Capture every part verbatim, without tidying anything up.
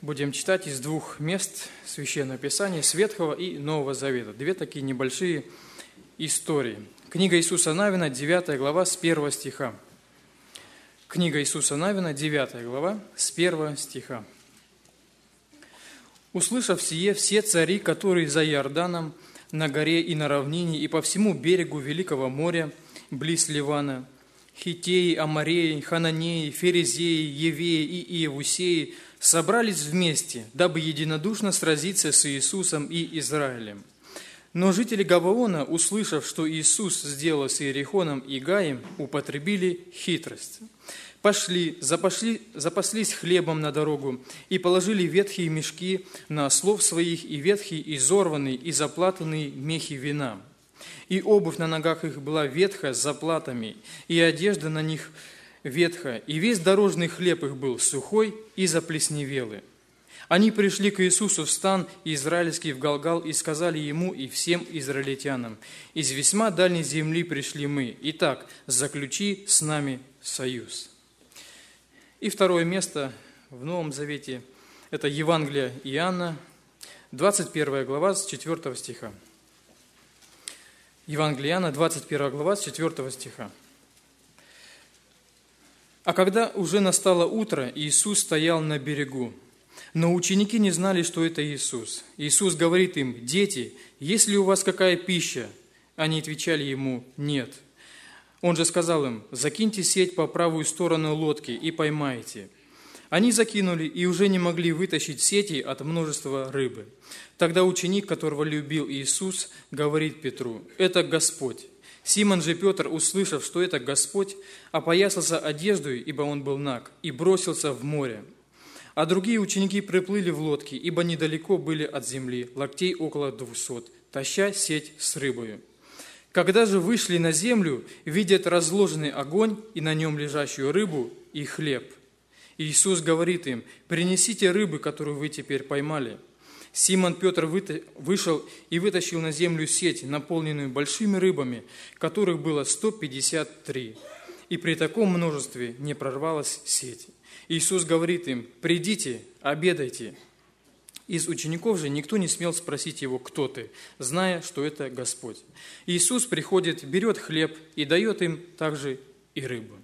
Будем читать из двух мест Священного Писания, с Ветхого и Нового Завета. Две такие небольшие истории. Книга Иисуса Навина, девятая глава, с первого стиха. Книга Иисуса Навина, девятая глава, с первого стиха. «Услышав сие, все цари, которые за Иорданом, на горе и на равнине, и по всему берегу Великого моря, близ Ливана, Хиттеи, Амореи, Хананеи, Ферезеи, Евеи и Иевусеи, собрались вместе, дабы единодушно сразиться с Иисусом и Израилем. Но жители Гаваона, услышав, что Иисус сделал с Иерихоном и Гаем, употребили хитрость. Пошли, запашли, запаслись хлебом на дорогу и положили ветхие мешки на ослов своих и ветхие, изорванные и заплатанные мехи вина. И обувь на ногах их была ветхая с заплатами, и одежда на них ветхая, и весь дорожный хлеб их был сухой и заплесневелый. Они пришли к Иисусу в стан израильский в Галгал и сказали Ему и всем израильтянам: «Из весьма дальней земли пришли мы, итак, заключи с нами союз». И второе место в Новом Завете – это Евангелие Иоанна, двадцать первая глава, с четвёртого стиха. Евангелие Иоанна, двадцать первая глава, с четвёртого стиха. «А когда уже настало утро, Иисус стоял на берегу, но ученики не знали, что это Иисус. Иисус говорит им: „Дети, есть ли у вас какая пища?“ Они отвечали Ему: „Нет“. Он же сказал им: „Закиньте сеть по правую сторону лодки и поймаете“. Они закинули и уже не могли вытащить сети от множества рыбы. Тогда ученик, которого любил Иисус, говорит Петру: „Это Господь“. Симон же Петр, услышав, что это Господь, опоясался одеждою, ибо он был наг, и бросился в море. А другие ученики приплыли в лодке, ибо недалеко были от земли, локтей около двухсот, таща сеть с рыбою. Когда же вышли на землю, видят разложенный огонь и на нем лежащую рыбу и хлеб. Иисус говорит им: „Принесите рыбы, которую вы теперь поймали“. Симон Петр вышел и вытащил на землю сеть, наполненную большими рыбами, которых было сто пятьдесят три. И при таком множестве не прорвалась сеть. Иисус говорит им: „Придите, обедайте“. Из учеников же никто не смел спросить Его: „Кто ты?“, зная, что это Господь. Иисус приходит, берет хлеб и дает им также и рыбу.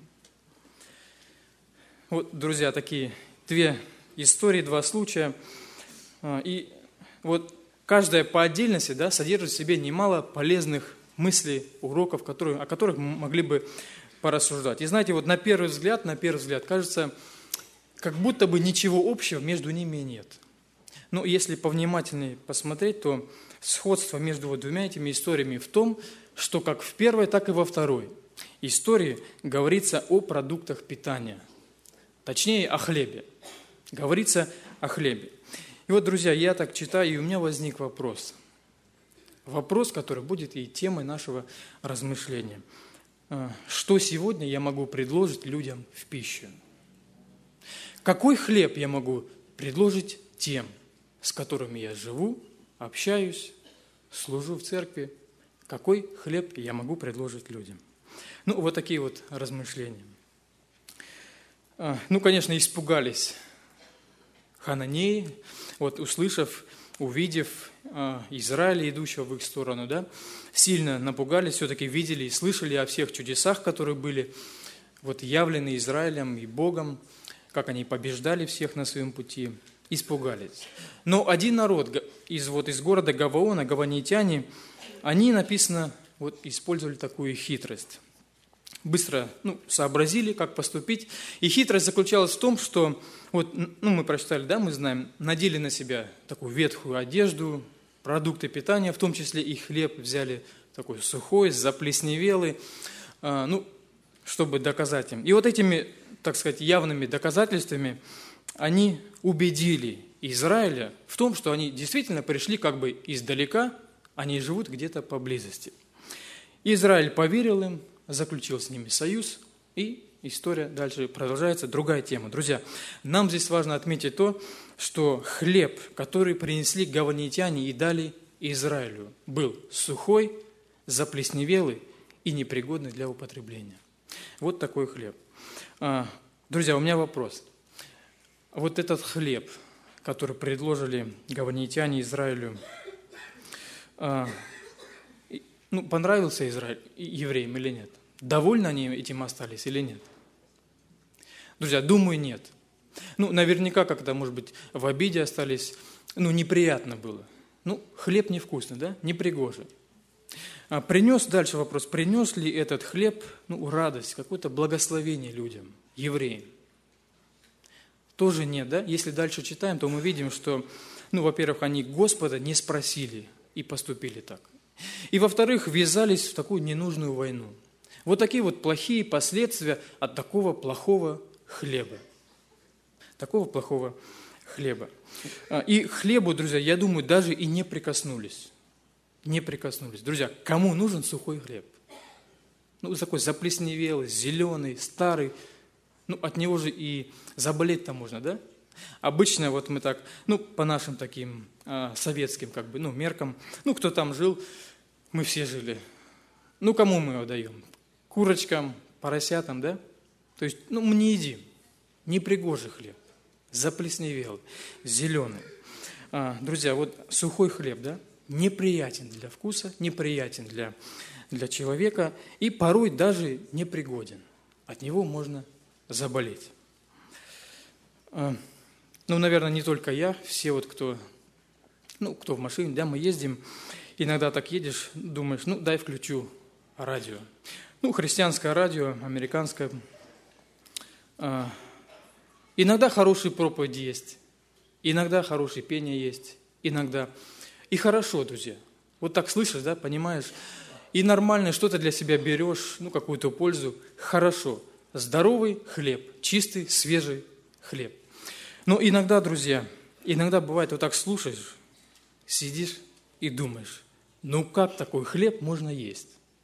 Вот, друзья, такие две истории, два случая. И вот каждая по отдельности, да, содержит в себе немало полезных мыслей, уроков, которые, о которых мы могли бы порассуждать. И знаете, вот на первый взгляд, на первый взгляд, кажется, как будто бы ничего общего между ними нет. Но если повнимательнее посмотреть, то сходство между вот двумя этими историями в том, что как в первой, так и во второй истории говорится о продуктах питания. Точнее, о хлебе. Говорится о хлебе. И вот, друзья, я так читаю, и у меня возник вопрос. Вопрос, который будет и темой нашего размышления. Что сегодня я могу предложить людям в пищу? Какой хлеб я могу предложить тем, с которыми я живу, общаюсь, служу в церкви? Какой хлеб я могу предложить людям? Ну, вот такие вот размышления. Ну, конечно, испугались хананеи, вот услышав, увидев Израиля, идущего в их сторону, да, сильно напугались, все-таки видели и слышали о всех чудесах, которые были вот явлены Израилем и Богом, как они побеждали всех на своем пути, испугались. Но один народ из, вот, из города Гаваона, гаванитяне, они, написано, вот, использовали такую хитрость. Быстро ну, сообразили, как поступить. И хитрость заключалась в том, что, вот, ну, мы прочитали, да, мы знаем, надели на себя такую ветхую одежду, продукты питания, в том числе и хлеб взяли такой сухой, заплесневелый, э, ну, чтобы доказать им. И вот этими, так сказать, явными доказательствами они убедили Израиля в том, что они действительно пришли как бы издалека, они живут где-то поблизости. Израиль поверил им, заключил с ними союз, и история дальше продолжается. Другая тема. Друзья, нам здесь важно отметить то, что хлеб, который принесли гаванитяне и дали Израилю, был сухой, заплесневелый и непригодный для употребления. Вот такой хлеб. Друзья, у меня вопрос. Вот этот хлеб, который предложили гаванитяне Израилю. Ну, понравился Израиль евреям или нет? Довольны они этим остались или нет? Друзья, думаю, нет. Ну, наверняка, когда, может быть, в обиде остались, ну, неприятно было. Ну, хлеб невкусный, да? Непригожий. А принес, дальше вопрос, принес ли этот хлеб, ну, радость, какое-то благословение людям, евреям? Тоже нет, да? Если дальше читаем, то мы видим, что, ну, во-первых, они Господа не спросили и поступили так. И, во-вторых, ввязались в такую ненужную войну. Вот такие вот плохие последствия от такого плохого хлеба. Такого плохого хлеба. И к хлебу, друзья, я думаю, даже и не прикоснулись. Не прикоснулись. Друзья, кому нужен сухой хлеб? Ну, такой заплесневелый, зеленый, старый. Ну, от него же и заболеть-то можно, да? Обычно вот мы так, ну, по нашим таким а, советским, как бы, ну, меркам, ну, кто там жил, мы все жили. Ну, кому мы его даем? Курочкам, поросятам, да? То есть, ну, мы не едим. Непригожий хлеб, заплесневелый, зеленый. А, друзья, вот сухой хлеб, да? Неприятен для вкуса, неприятен для, для человека и порой даже непригоден. От него можно заболеть. Ну, наверное, не только я, все вот, кто, ну, кто в машине, да, мы ездим, иногда так едешь, думаешь, ну, дай включу радио. Ну, христианское радио, американское. Иногда хорошие проповеди есть, иногда хорошие пения есть, иногда... И хорошо, друзья. Вот так слышишь, да, понимаешь? И нормально что-то для себя берешь, ну, какую-то пользу. Хорошо. Здоровый хлеб, чистый, свежий хлеб. Но иногда, друзья, иногда бывает, вот так слушаешь, сидишь и думаешь, ну, как такой хлеб можно есть?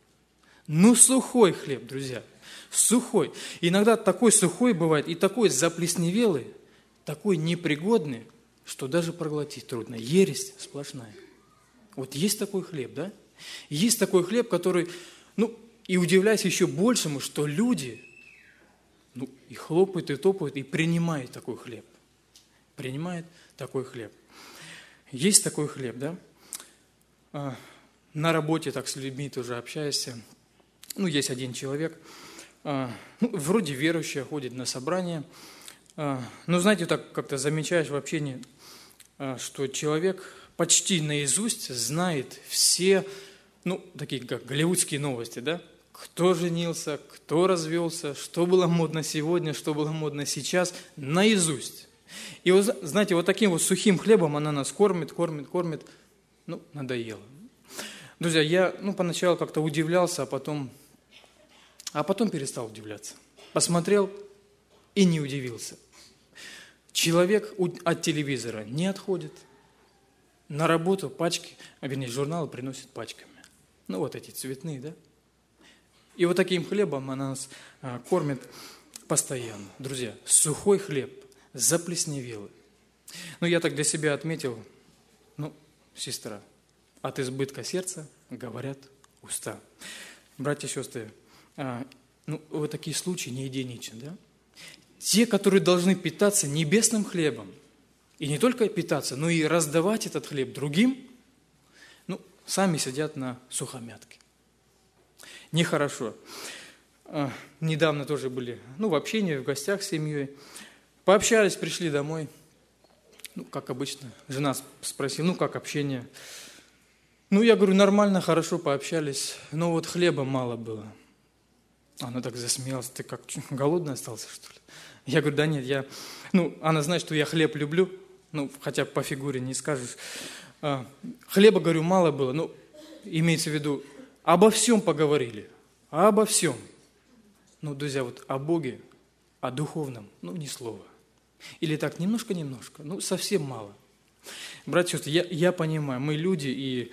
Ну, сухой хлеб, друзья, сухой. Иногда такой сухой бывает и такой заплесневелый, такой непригодный, что даже проглотить трудно. Ересь сплошная. Вот есть такой хлеб, да? Есть такой хлеб, который, ну, и удивляюсь еще большему, что люди, ну, и хлопают, и топают, и принимают такой хлеб. Принимают такой хлеб. Есть такой хлеб, да? А, на работе так с людьми тоже общаешься. Ну, есть один человек, а, ну, вроде верующий, ходит на собрание. А, но, знаете, так как-то замечаешь в общении, что человек почти наизусть знает все, ну, такие как голливудские новости, да? Кто женился, кто развелся, что было модно сегодня, что было модно сейчас, наизусть. И, вот, знаете, вот таким вот сухим хлебом она нас кормит, кормит, кормит, ну, надоело. Друзья, я, ну, поначалу как-то удивлялся, а потом, а потом перестал удивляться. Посмотрел и не удивился. Человек от телевизора не отходит. На работу пачки, а вернее журналы приносят пачками. Ну вот эти цветные, да? И вот таким хлебом она нас а, кормит постоянно. Друзья, сухой хлеб, заплесневелый. Ну я так для себя отметил, ну, сестра, от избытка сердца говорят уста. Братья и сестры, а, ну вот такие случаи не единичны, да? Те, которые должны питаться небесным хлебом, и не только питаться, но и раздавать этот хлеб другим, ну, сами сидят на сухомятке. Нехорошо. А, недавно тоже были, ну, в общении, в гостях с семьей. Пообщались, пришли домой. Ну, как обычно, жена спросила, ну, как общение? Ну, я говорю, нормально, хорошо пообщались, но вот хлеба мало было. Она так засмеялась, ты как, голодный остался, что ли? Я говорю, да нет, я... Ну, она знает, что я хлеб люблю, ну, хотя по фигуре не скажешь. А, хлеба, говорю, мало было, ну, имеется в виду, обо всем поговорили, обо всем. Ну, друзья, вот о Боге, о духовном, ну, ни слова. Или так, немножко-немножко, ну, совсем мало. Братья и сестры, я, я понимаю, мы люди, и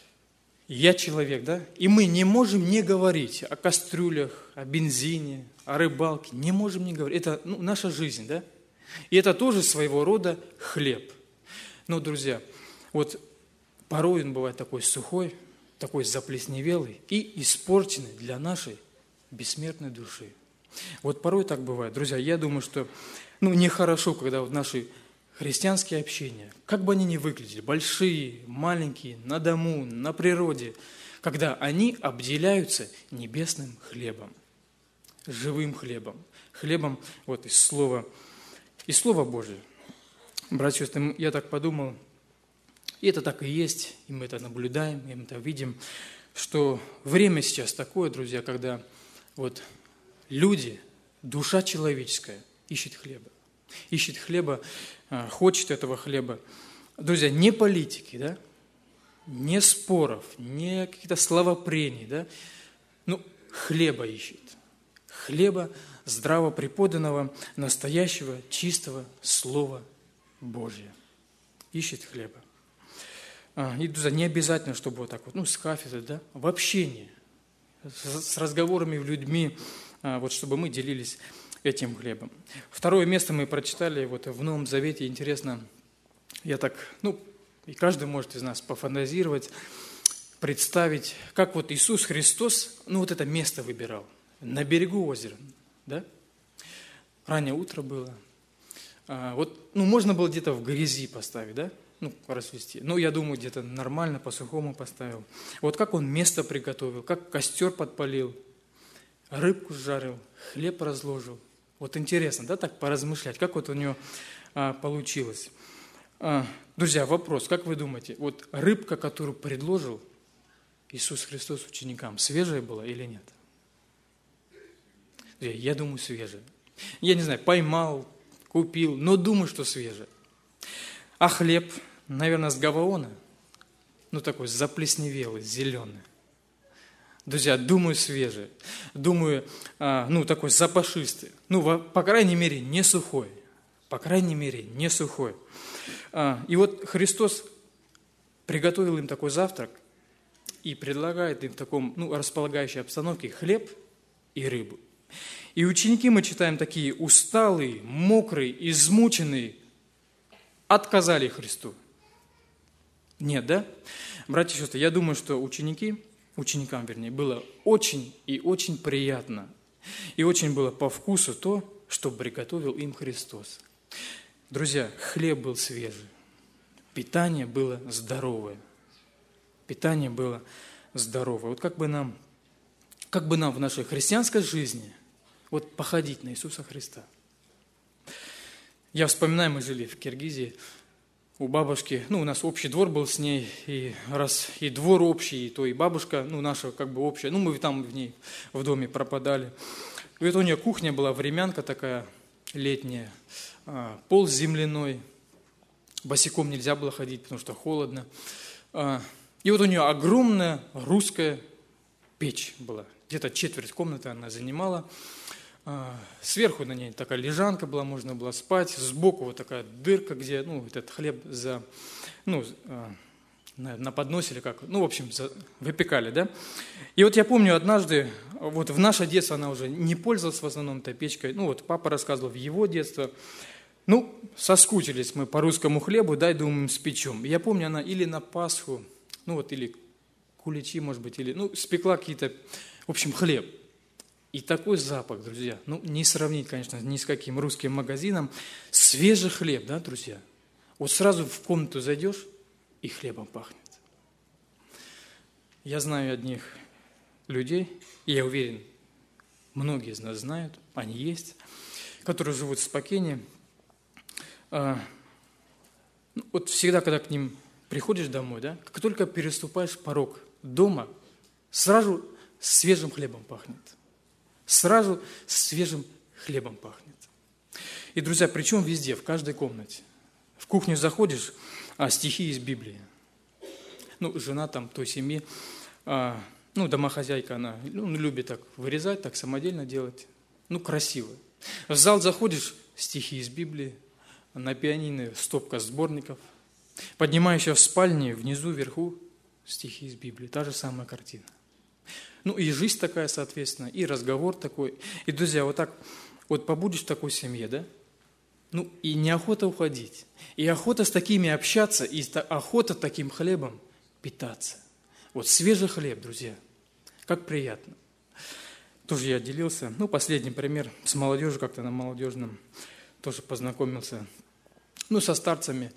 я человек, да, и мы не можем не говорить о кастрюлях, о бензине, о рыбалке, не можем не говорить. Это, ну, наша жизнь, да, и это тоже своего рода хлеб. Но, друзья, вот порой он бывает такой сухой, такой заплесневелый и испорченный для нашей бессмертной души. Вот порой так бывает. Друзья, я думаю, что, ну, нехорошо, когда вот наши христианские общения, как бы они ни выглядели, большие, маленькие, на дому, на природе, когда они обделяются небесным хлебом, живым хлебом, хлебом вот из Слова, из Слова Божия. Братья и сестры, я так подумал, и это так и есть, и мы это наблюдаем, и мы это видим, что время сейчас такое, друзья, когда вот люди, душа человеческая ищет хлеба, ищет хлеба, хочет этого хлеба. Друзья, не политики, да, не споров, не каких-то словопрений, да, ну, хлеба ищет. Хлеба здраво преподанного, настоящего, чистого Слова Божия. Ищет хлеба. И, друзья, не обязательно, чтобы вот так вот, ну, с кафедры, да, в общении, с, с разговорами с людьми, вот чтобы мы делились этим хлебом. Второе место мы прочитали вот в Новом Завете. Интересно, я так, ну, и каждый может из нас пофантазировать, представить, как вот Иисус Христос, ну, вот это место выбирал, на берегу озера, да? Раннее утро было. А, вот, ну, можно было где-то в грязи поставить, да? Ну, развести. Ну, я думаю, где-то нормально, по-сухому поставил. Вот как он место приготовил, как костер подпалил, рыбку сжарил, хлеб разложил. Вот интересно, да, так поразмышлять, как вот у него а, получилось. А, друзья, вопрос, как вы думаете, вот рыбка, которую предложил Иисус Христос ученикам, свежая была или нет? Друзья, я думаю, свежая. Я не знаю, поймал, купил, но думаю, что свежая. А хлеб, наверное, с Гаваона, ну такой заплесневелый, зеленый. Друзья, думаю, свежий, думаю, а, ну такой запашистый, ну, во, по крайней мере, не сухой, по крайней мере, не сухой. А, и вот Христос приготовил им такой завтрак и предлагает им в таком, ну, располагающей обстановке хлеб и рыбу. И ученики, мы читаем, такие усталые, мокрые, измученные, отказали Христу. Нет, да? Братья и сестры, я думаю, что ученики, ученикам, вернее, было очень и очень приятно, и очень было по вкусу то, что приготовил им Христос. Друзья, хлеб был свежий, питание было здоровое, питание было здоровое. Вот как бы нам, как бы нам в нашей христианской жизни вот походить на Иисуса Христа. Я вспоминаю, мы жили в Киргизии, у бабушки, ну, у нас общий двор был с ней, и раз и двор общий, и то и бабушка, ну, наша как бы общая, ну, мы там в ней в доме пропадали. И вот у нее кухня была, времянка такая летняя, пол земляной, босиком нельзя было ходить, потому что холодно. И вот у нее огромная русская печь была, где-то четверть комнаты она занимала. Сверху на ней такая лежанка была, можно было спать. Сбоку вот такая дырка, где, ну, этот хлеб за, ну, на, на подносе или как, ну, в общем, за, выпекали, да. И вот я помню однажды, вот в наше детство она уже не пользовалась в основном этой печкой. Ну, вот папа рассказывал в его детство. Ну, соскучились мы по русскому хлебу, дай, думаем, спечем. Я помню, она или на Пасху, ну, вот, или куличи, может быть, или, ну, спекла какие-то, в общем, хлеб. И такой запах, друзья, ну, не сравнить, конечно, ни с каким русским магазином. Свежий хлеб, да, друзья? Вот сразу в комнату зайдешь, и хлебом пахнет. Я знаю одних людей, и я уверен, многие из нас знают, они есть, которые живут в Спокене. Вот всегда, когда к ним приходишь домой, да, как только переступаешь порог дома, сразу свежим хлебом пахнет. Сразу свежим хлебом пахнет. И, друзья, причем везде, в каждой комнате. В кухню заходишь, а стихи из Библии. Ну, жена там той семьи, а, ну, домохозяйка, она ну, любит так вырезать, так самодельно делать. Ну, красиво. В зал заходишь, стихи из Библии, на пианино стопка сборников. Поднимаешься в спальне, внизу, вверху, стихи из Библии. Та же самая картина. Ну, и жизнь такая, соответственно, и разговор такой. И, друзья, вот так, вот побудешь в такой семье, да? Ну, и неохота уходить. И охота с такими общаться, и охота таким хлебом питаться. Вот свежий хлеб, друзья, как приятно. Тоже я делился. Ну, последний пример с молодежью, как-то на молодежном тоже познакомился. ну, со старцами,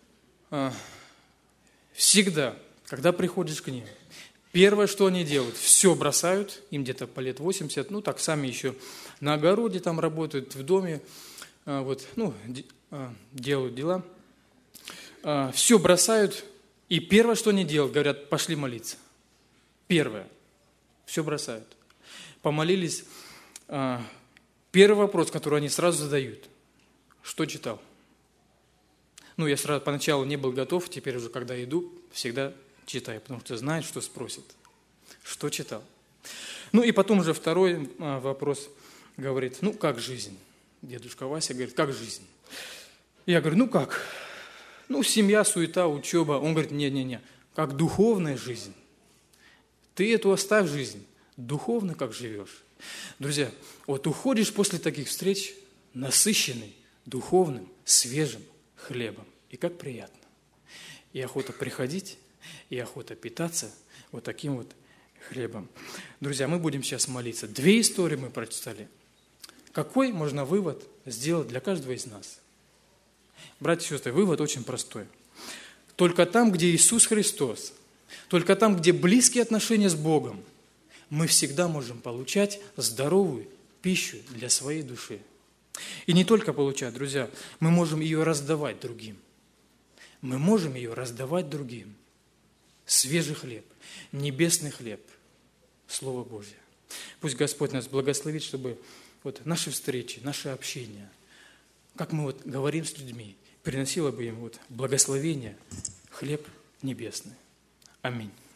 всегда, когда приходишь к ним, первое, что они делают, все бросают, им где-то по лет восемьдесят, ну, так сами еще на огороде там работают, в доме, вот, ну, делают дела, все бросают, и первое, что они делают, говорят, пошли молиться. Первое, все бросают. Помолились. Первый вопрос, который они сразу задают, что читал? Ну, я сразу поначалу не был готов, теперь уже, когда иду, всегда читаю, потому что знаю, что спросят. Что читал? Ну, и потом уже второй вопрос говорит, ну, как жизнь? Дедушка Вася говорит, как жизнь? Я говорю, ну, как? Ну, семья, суета, учеба. Он говорит, не-не-не, как духовная жизнь. Ты эту оставь жизнь, духовно как живешь. Друзья, вот уходишь после таких встреч насыщенный духовным, свежим хлебом. И как приятно. И охота приходить, и охота питаться вот таким вот хлебом. Друзья, мы будем сейчас молиться. Две истории мы прочитали. Какой можно вывод сделать для каждого из нас? Братья и сестры, вывод очень простой. Только там, где Иисус Христос, только там, где близкие отношения с Богом, мы всегда можем получать здоровую пищу для своей души. И не только получать, друзья, мы можем ее раздавать другим. Мы можем ее раздавать другим. Свежий хлеб, небесный хлеб, Слово Божье. Пусть Господь нас благословит, чтобы вот наши встречи, наше общение, как мы вот говорим с людьми, приносило бы им вот благословение, хлеб небесный. Аминь.